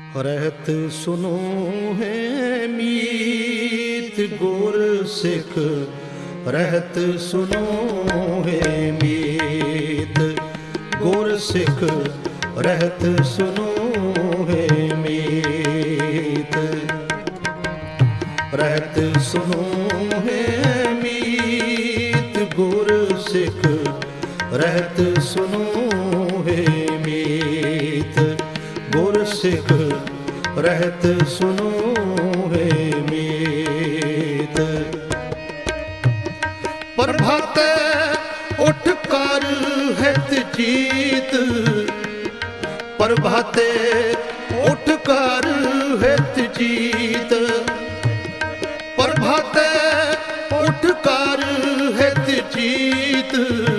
रहत सुनो है मीत गुर सिख, रहत सुनो है मीत गुर सिख, रहत सुनो है मीत, रहत सुनो है मीत गुर सिख, रहत सुनो है मीत गुर सिख, रहत सुनो है मीत। प्रभाते उठ कर हित जीत, प्रभाते उठ कर हित जीत, प्रभाते उठ कर हित जीत,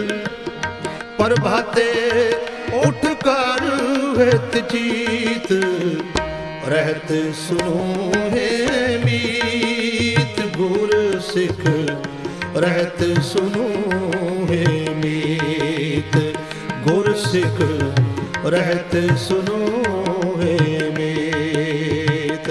प्रभाते उठ कर हित जीत, रहत सुनो है मीत गुर सिख, रहत सुनो है मीत गुर सिख, रहत सुनो है मीत।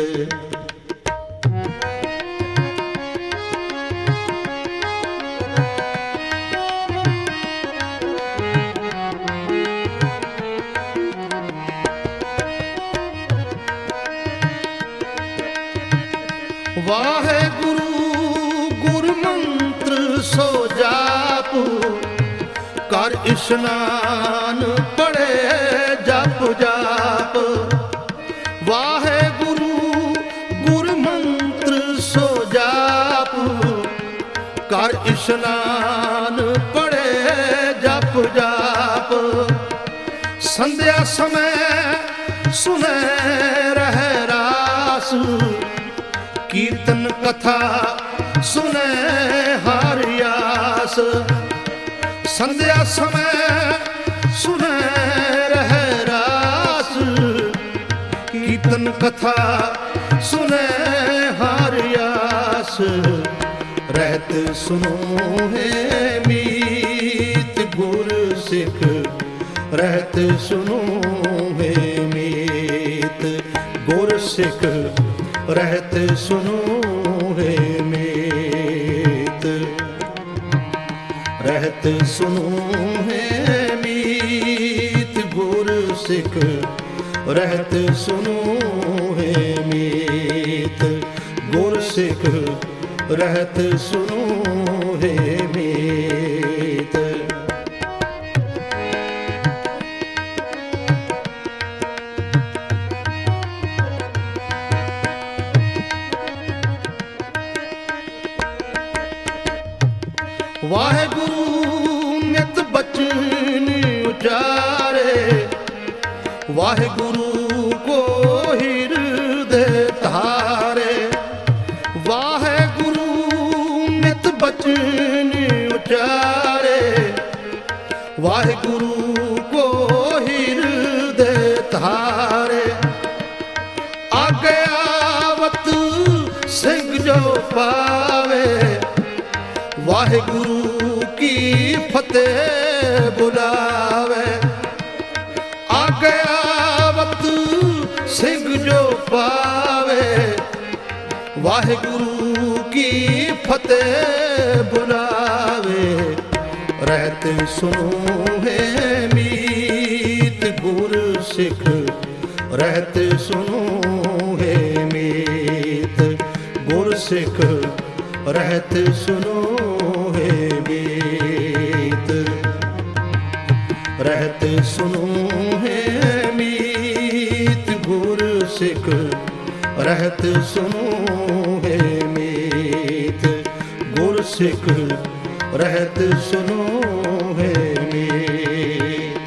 वाहेगुरु गुरु मंत्र सो जाप, कर इशनान पढ़े जप जाप। वाहेगुरु गुरु मंत्र सो जाप, कर इशनान पढ़े जप जाप। संध्या समय सुने रह रास, कीर्तन कथा सुने हर यास। संध्या समय सुने रह रास, कीर्तन कथा सुने हर यास। रहत सुनो है मीत गुर सिख, रहत सुनो है मीत गुर सिख, रहत सुनो है मीत। रहत सुनो है मीत गुर सिख, रहत सुनो है मीत गुर सिख, रहत सुनो है मीत। वाहेगुरु नित बचन उचारे, वाहेगुरु को हृदय धारे। वाहेगुरु नित बचन उचारे, वाहेगुरु को हृदय धारे। आगे आवत सिंह जो पावे, वाहेगुरु की फतेह बुलावे। आगे आवत सिंह जो पावे, वाहेगुरु की फतेह बुलावे। रहत सुनो है मीत गुर सिख, रहत सुनो है मीत गुर सिख, रहत सुनो है मीत। रहत सुनो है मीत गुर सिख, रहत सुनो है मीत गुर सिख, रहत सुनो है मीत।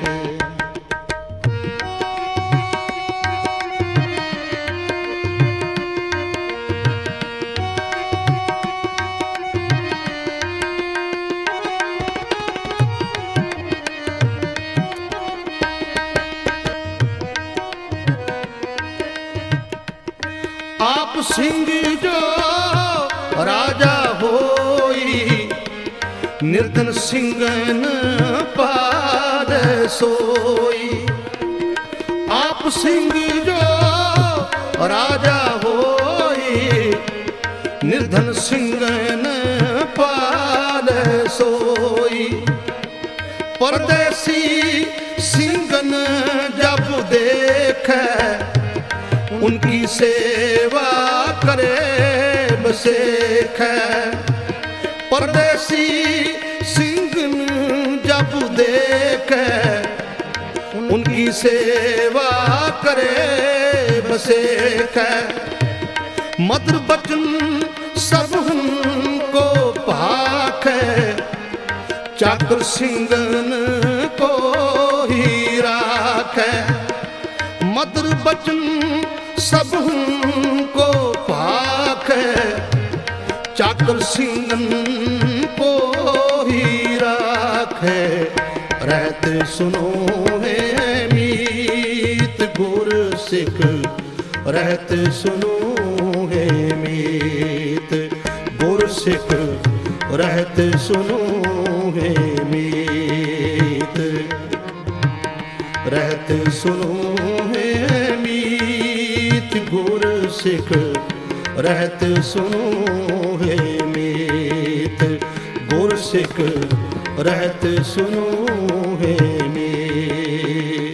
आप सिंह जो राजा होई, निर्धन सिंगन पाद सोई। आप सिंह जो राजा होई, निर्धन सिंगन पाल सोई। परदेसी सिंगन जब देखे, उनकी सेवा करे बसेखे। परदेसी सिंगन जब देखे, उनकी सेवा करे बसेखे। मधुर बचन सब उनको भाखे, चाकर सिंगन को ही राखे। मधुर बचन सब उनको भाखे, चाकर सिंगन को ही राखे। रहते सुनो है मीत गुर सिख, रहते सुनो है मीत गुर सिख, रहते सुनो है मीत। रहते सुनो है मीत गुर सिख, रहते सुनो है मीत गुर सिख, रहते सुनो है मीत।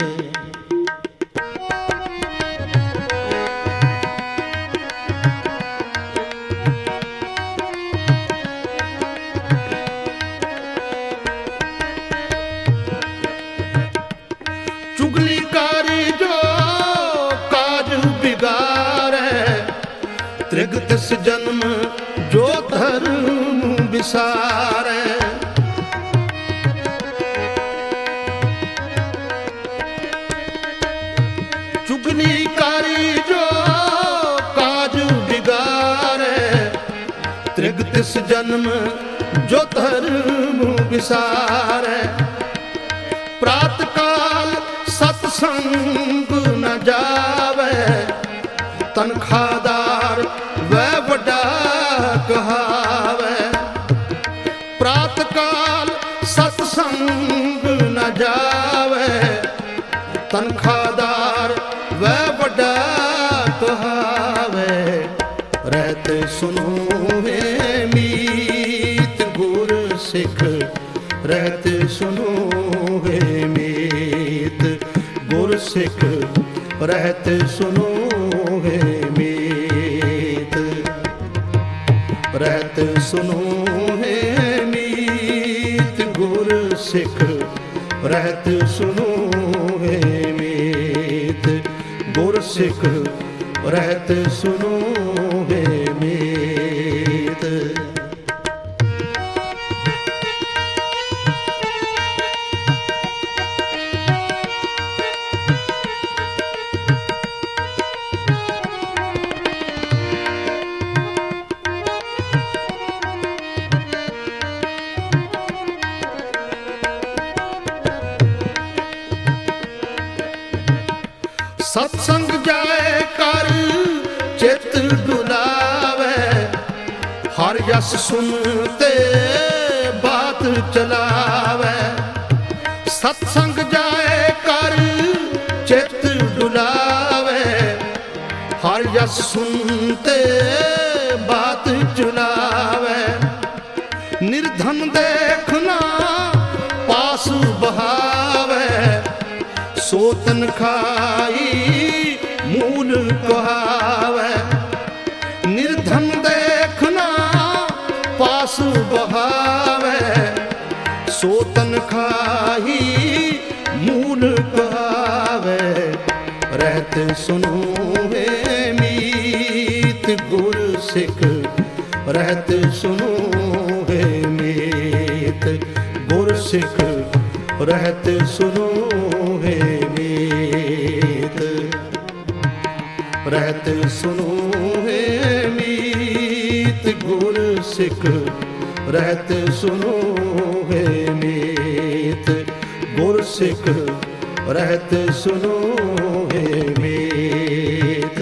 चुगलीकारी जो काज बिगाड़े, त्रिग तिस जन्म जो धर्म विसारे। चुगलीकारी जो काज बिगाड़े, त्रिग तिस जन्म जो धर्म विसारे। प्रात काल सत्संग न जावे, तनखादार वह वड्डा कहावे। प्रात काल सत्संग न जावे, तनखादार वह वड्डा कहावे। रहते सुनो है मीत गुर सिख, रहते सुनो है मीत गुर सिख, रहते सुनो है मीत। रहते सुनो है मीत गुर सिख, रहते सुनो है मीत गुर सिख, रहते सुनो है मीत। सत्संग जाए कर चित डुलावे, हर यस सुनते बात चलावे। सत्संग जाए कर चित डुलावे, हर यस सुनते बात चलावे। निर्धन देखना पास बहावे, सोतन खाई मूल कहावे। निर्धन देखना पास बहावे, सोतन खाई मूल कहावे। रहते सुनो है मीत गुर सिख, रहते सुनो है मीत गुर सिख, रहते सुनो है मीत। रहते सुनो है मीत गुर सिख, रहते सुनो है मीत गुर सिख, रहते सुनो है मीत।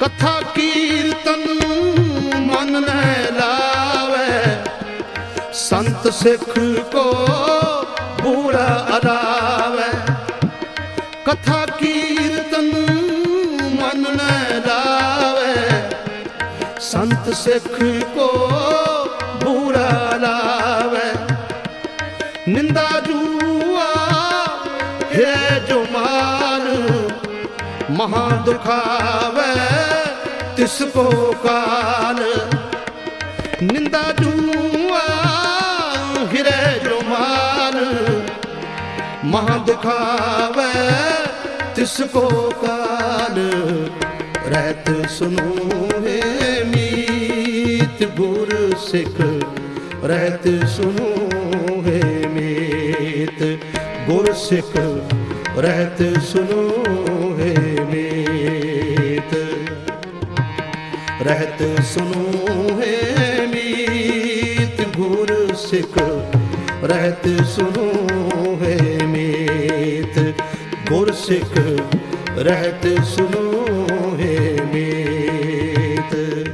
कथा कीर्तन मन न लावे, संत सिख को बुरा अलावे। कथा कीर्तन मन न लावे, संत सिख को बुरा लावे। निंदा जुआ है जो मान, महा दुखावे तिसको काल। निंदा जुआ हिरे जो मान, महा दुखावे तिसको काल। रहत सुनो है मीत गुर सिख, रहत सुनो है मीत गुर सिख, रहत सुनो है मीत। रहत सुनो है मीत गुर सिख, रहत सुनो है मीत गुर सिख, रहत सुनो है मीत।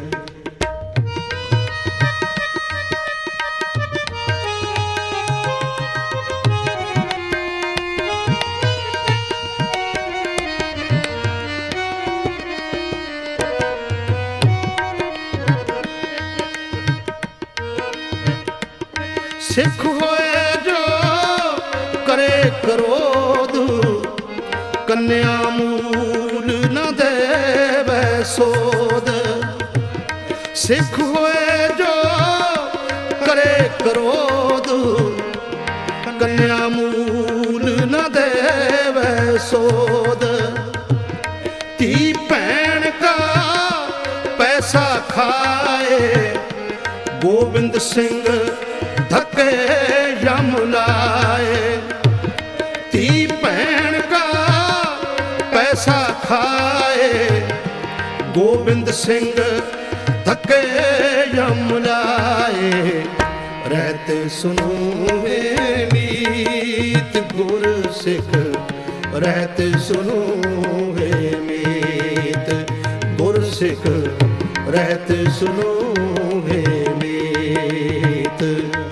सिख होए जो करे क्रोध, कन्या मूल न देवै सोध। सिख होए जो करे क्रोध, कन्या मूल न देवै सोध। धी भैन का पैसा खाए, गोबिंद सिंह धक्के यम लाए। धी भैन का पैसा खाए, गोबिंद सिंह धक्के यम लाए। रहत सुनो है मीत गुर सिख, रहत सुनो है मीत गुर सिख, रहत सुनो है मीत।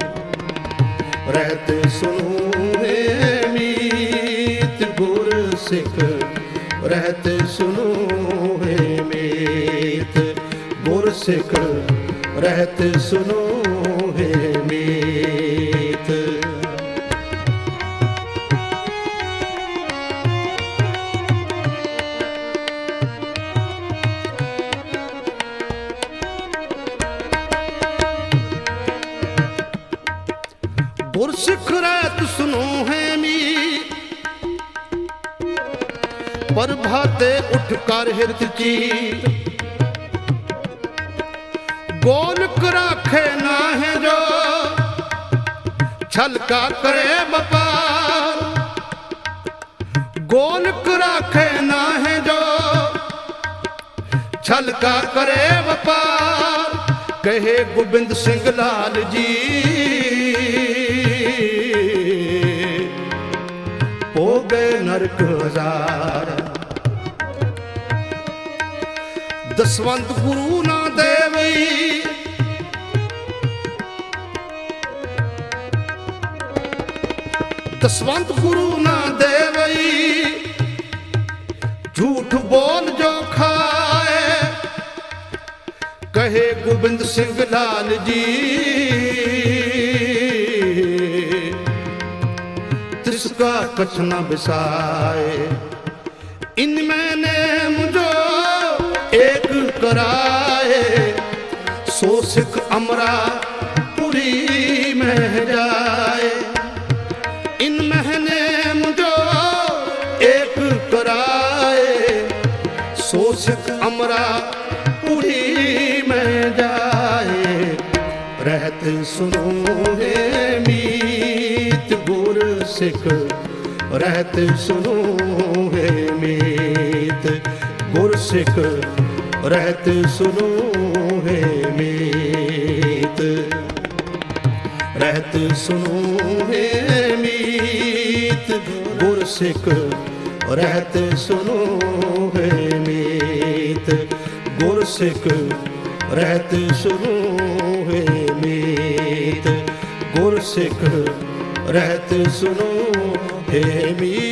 रहत सुनो है मीत गुर सिख, रहत सुनो है मीत गुर सिख, रहत सुनो है मीत। गुर सिख रहत सुनो है मीत, प्रभाते उठ कर हिरत चीत। गोलक राखे ना है जो, छल का करे व्यापार। गोलक राखे ना है जो, छल का करे व्यापार। कहे गोबिंद सिंह लाल जी, हो गए नरक हजार। दसवंत गुरु ना देवई, दसवंत गुरु ना देवई। झूठ बोल जो खाए, कहे गोबिंद सिंह लाल जी। तिसका कछ न बिसाए, इनमें नेम जो एक कराए। सो सिख अमरा पुरी में जाए, इनमें नेम जो एक कराए। सो सिख अमरा पुरी में जाए। रहत सुनो है मीत गुर सिख, रहत सुनो है मीत गुर सिख, रहत सुनो है मीत। रहत सुनो है मीत गुर सिख, रहत सुनो है मीत ਗੁਰਸਿੱਖ ਰਹਿਤ ਸੁਨੋ ਹੈ ਮੀਤ, ਗੁਰਸਿੱਖ ਰਹਿਤ ਸੁਨੋ ਹੈ ਮੀਤ।